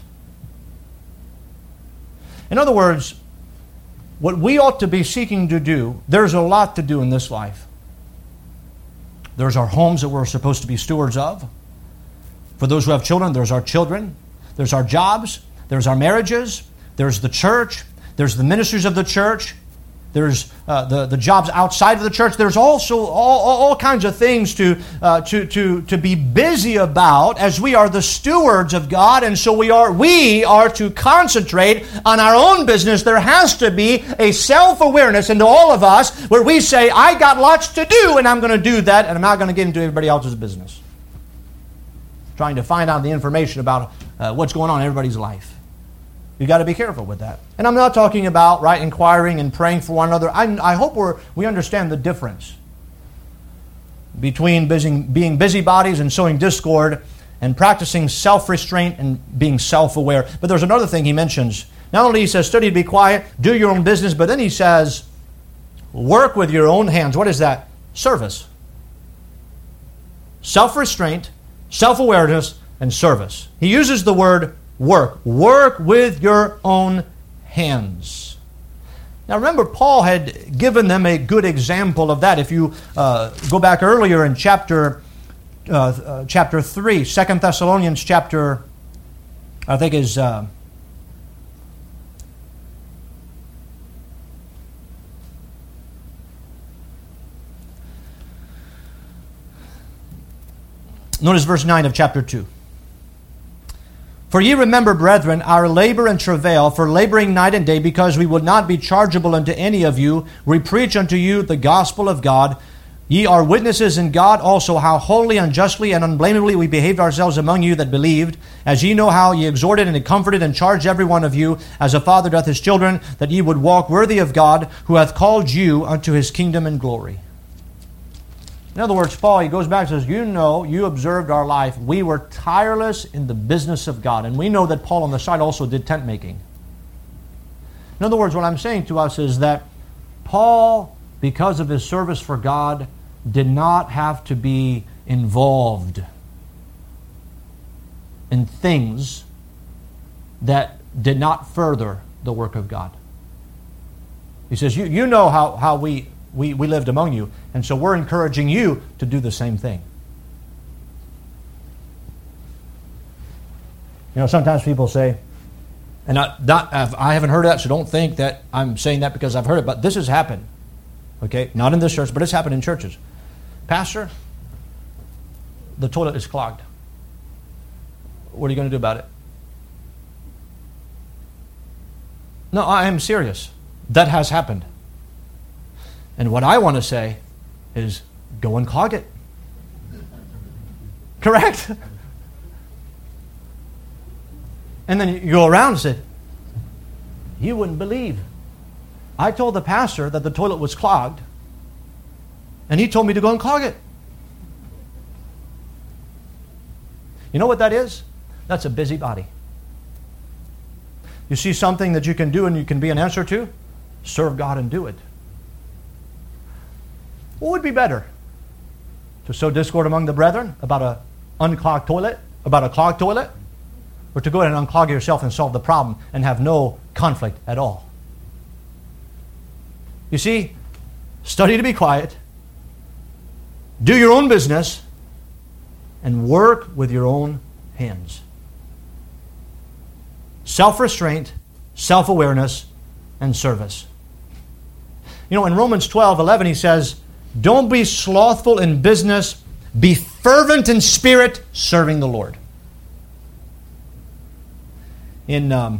In other words, what we ought to be seeking to do, there's a lot to do in this life. There's our homes that we're supposed to be stewards of. For those who have children, there's our children. There's our jobs. There's our marriages. There's the church. There's the ministries of the church. There's uh, the, the jobs outside of the church. There's also all, all, all kinds of things to, uh, to, to, to be busy about as we are the stewards of God. And so we are, we are to concentrate on our own business. There has to be a self-awareness into all of us where we say, I got lots to do and I'm going to do that and I'm not going to get into everybody else's business. Trying to find out the information about uh, what's going on in everybody's life. You've got to be careful with that. And I'm not talking about, right, inquiring and praying for one another. I, I hope we're, we understand the difference between busy, being busybodies and sowing discord and practicing self-restraint and being self-aware. But there's another thing he mentions. Not only he says, study to be quiet, do your own business, but then he says, work with your own hands. What is that? Service. Self-restraint, self-awareness, and service. He uses the word work. Work with your own hands. Now remember, Paul had given them a good example of that. If you uh, go back earlier in chapter uh, uh, chapter three, Second Thessalonians chapter, I think is... Uh, Notice verse nine of chapter two. For ye remember, brethren, our labor and travail, for laboring night and day, because we would not be chargeable unto any of you. We preach unto you the gospel of God. Ye are witnesses in God also how wholly, unjustly, and unblameably we behaved ourselves among you that believed, as ye know how ye exhorted and comforted and charged every one of you, as a father doth his children, that ye would walk worthy of God, who hath called you unto his kingdom and glory. In other words, Paul, he goes back and says, you know, you observed our life. We were tireless in the business of God. And we know that Paul on the side also did tent making. In other words, what I'm saying to us is that Paul, because of his service for God, did not have to be involved in things that did not further the work of God. He says, you, you know how, how we... We, we lived among you, and so we're encouraging you to do the same thing. You know, sometimes people say, and I, not, I haven't heard that, so don't think that I'm saying that because I've heard it, but this has happened. Okay, not in this church, but it's happened in churches. Pastor, the toilet is clogged. What are you going to do about it? No, I am serious. That has happened. And what I want to say is, go and clog it. Correct? And then you go around and say, you wouldn't believe. I told the pastor that the toilet was clogged, and he told me to go and clog it. You know what that is? That's a busybody. You see something that you can do and you can be an answer to? Serve God and do it. What would be better? To sow discord among the brethren about an unclogged toilet, about a clogged toilet? Or to go ahead and unclog yourself and solve the problem and have no conflict at all? You see, study to be quiet, do your own business, and work with your own hands. Self-restraint, self-awareness, and service. You know, in Romans twelve eleven, he says, don't be slothful in business, be fervent in spirit, serving the Lord. In um,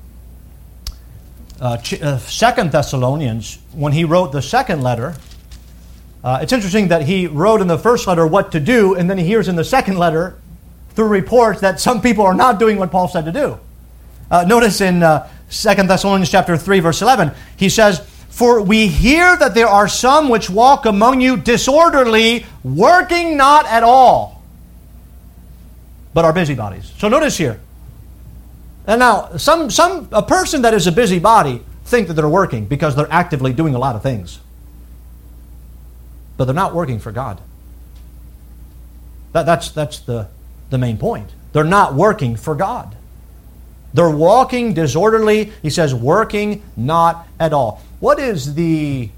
uh, uh, Second Thessalonians, when he wrote the second letter, uh, it's interesting that he wrote in the first letter what to do, and then he hears in the second letter, through reports, that some people are not doing what Paul said to do. Uh, notice in uh, Second Thessalonians chapter three, verse eleven, he says, for we hear that there are some which walk among you disorderly, working not at all, but are busybodies. So notice here. And now, some, some a person that is a busybody think that they're working because they're actively doing a lot of things. But they're not working for God. That, that's that's the, the main point. They're not working for God. They're walking disorderly. He says, working not at all. What is the,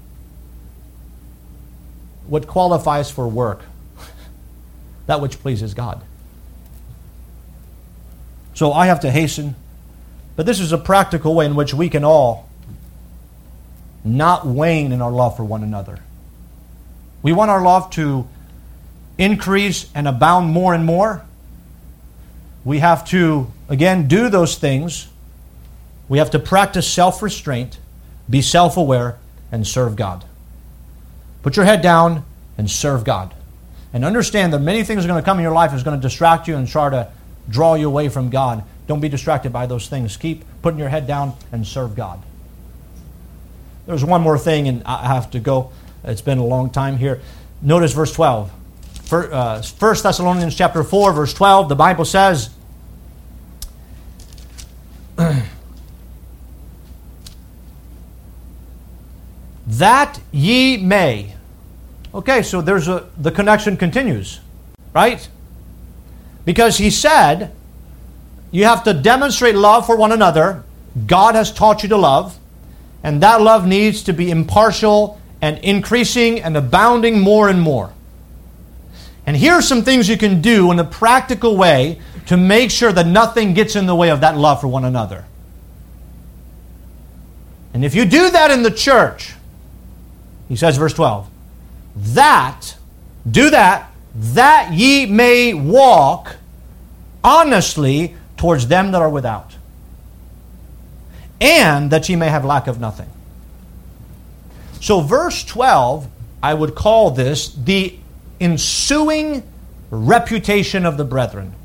what qualifies for work? That which pleases God. So I have to hasten, but this is a practical way in which we can all not wane in our love for one another. We want our love to increase and abound more and more. We have to, again, do those things. We have to practice self-restraint, be self-aware, and serve God. Put your head down and serve God. And understand that many things are going to come in your life that's going to distract you and try to draw you away from God. Don't be distracted by those things. Keep putting your head down and serve God. There's one more thing, and I have to go. It's been a long time here. Notice verse twelve. First Thessalonians chapter four, verse twelve, the Bible says, that ye may. Okay, so there's a the connection continues, right? Because he said, you have to demonstrate love for one another. God has taught you to love, and that love needs to be impartial and increasing and abounding more and more. And here are some things you can do in a practical way to make sure that nothing gets in the way of that love for one another. And if you do that in the church, he says, verse twelve, that, do that, that ye may walk honestly towards them that are without, and that ye may have lack of nothing. So verse twelve, I would call this the ensuing reputation of the brethren.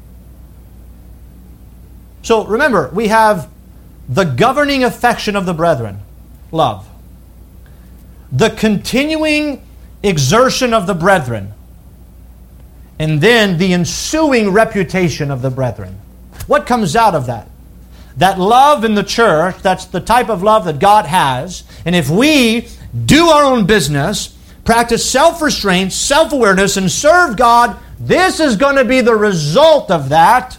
So remember, we have the governing affection of the brethren, love. The continuing exertion of the brethren. And then the ensuing reputation of the brethren. What comes out of that? That love in the church, that's the type of love that God has. And if we do our own business, practice self-restraint, self-awareness, and serve God, this is going to be the result of that.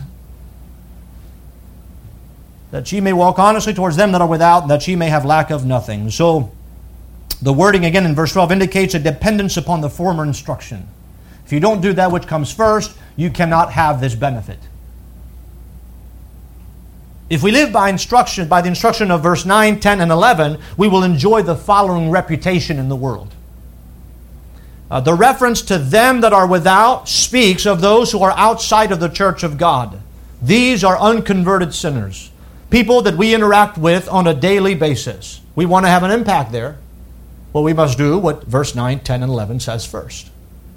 That ye may walk honestly towards them that are without, and that ye may have lack of nothing. So, the wording again in verse twelve indicates a dependence upon the former instruction. If you don't do that which comes first, you cannot have this benefit. If we live by instruction, by the instruction of verse nine, ten, and eleven, we will enjoy the following reputation in the world. Uh, the reference to them that are without speaks of those who are outside of the church of God. These are unconverted sinners. People that we interact with on a daily basis. We want to have an impact there. Well, we must do what verse nine, ten, and eleven says first.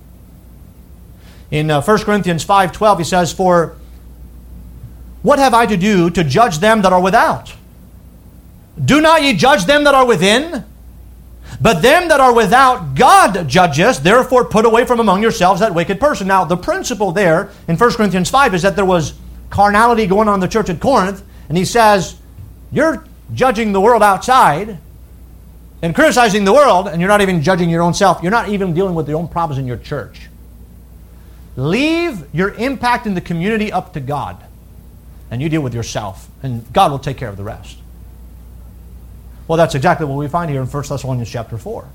In uh, First Corinthians five twelve, he says, For what have I to do to judge them that are without? Do not ye judge them that are within? But them that are without God judgeth, therefore put away from among yourselves that wicked person. Now, the principle there in First Corinthians five is that there was carnality going on in the church at Corinth, and he says, you're judging the world outside and criticizing the world, and you're not even judging your own self. You're not even dealing with your own problems in your church. Leave your impact in the community up to God, and you deal with yourself, and God will take care of the rest. Well, that's exactly what we find here in First Thessalonians chapter four.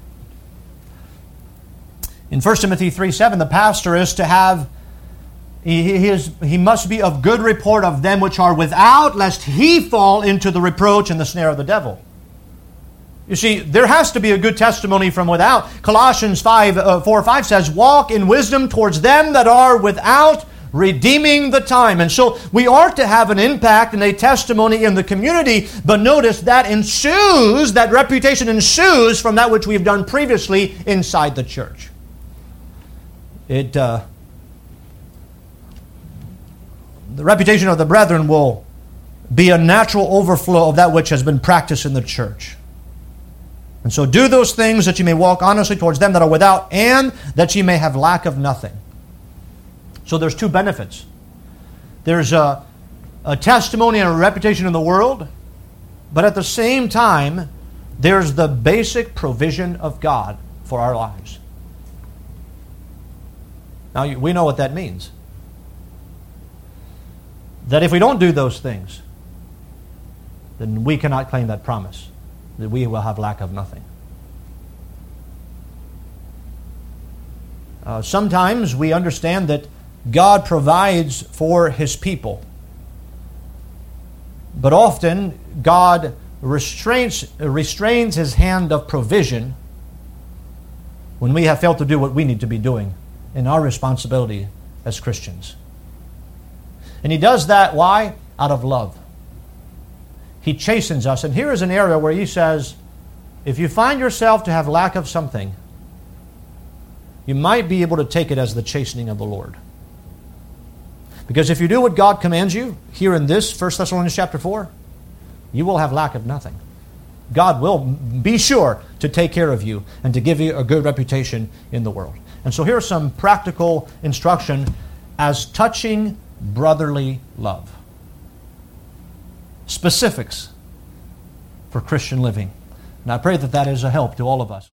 In First Timothy three seven, the pastor is to have, he, he, is, he must be of good report of them which are without, lest he fall into the reproach and the snare of the devil. You see, there has to be a good testimony from without. Colossians five, uh, four five says, walk in wisdom towards them that are without, redeeming the time. And so we are to have an impact and a testimony in the community, but notice that ensues, that reputation ensues from that which we've done previously inside the church. It, uh, the reputation of the brethren will be a natural overflow of that which has been practiced in the church. And so do those things that you may walk honestly towards them that are without, and that ye may have lack of nothing. So there's two benefits. There's a, a testimony and a reputation in the world, but at the same time, there's the basic provision of God for our lives. Now, we know what that means. That if we don't do those things, then we cannot claim that promise, that we will have lack of nothing. Uh, sometimes we understand that God provides for His people. But often, God restrains, restrains His hand of provision when we have failed to do what we need to be doing in our responsibility as Christians. And He does that, why? Out of love. He chastens us. And here is an area where He says, if you find yourself to have lack of something, you might be able to take it as the chastening of the Lord. Because if you do what God commands you, here in this First Thessalonians chapter four, you will have lack of nothing. God will be sure to take care of you and to give you a good reputation in the world. And so here's some practical instruction as touching brotherly love. Specifics for Christian living. And I pray that that is a help to all of us.